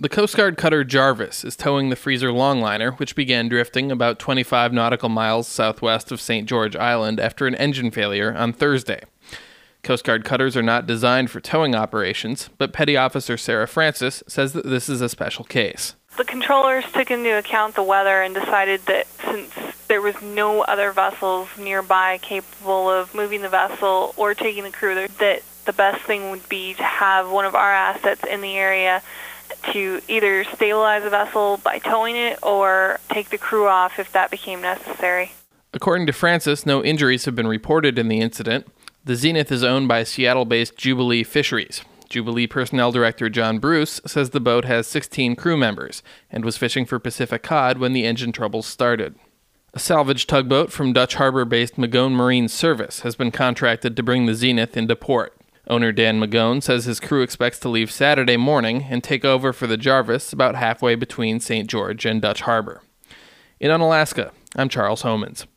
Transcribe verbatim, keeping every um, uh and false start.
The Coast Guard cutter Jarvis is towing the Freezer Longliner, which began drifting about twenty-five nautical miles southwest of Saint George Island after an engine failure on Thursday. Coast Guard cutters are not designed for towing operations, but Petty Officer Sarah Francis says that this is a special case. The controllers took into account the weather and decided that since there was no other vessels nearby capable of moving the vessel or taking the crew, that the best thing would be to have one of our assets in the area to either stabilize the vessel by towing it or take the crew off if that became necessary. According to Francis, no injuries have been reported in the incident. The Zenith is owned by Seattle-based Jubilee Fisheries. Jubilee Personnel Director John Bruce says the boat has sixteen crew members and was fishing for Pacific cod when the engine troubles started. A salvage tugboat from Dutch Harbor-based Magone Marine Service has been contracted to bring the Zenith into port. Owner Dan Magone says his crew expects to leave Saturday morning and take over for the Jarvis about halfway between Saint George and Dutch Harbor. In Unalaska, I'm Charles Homans.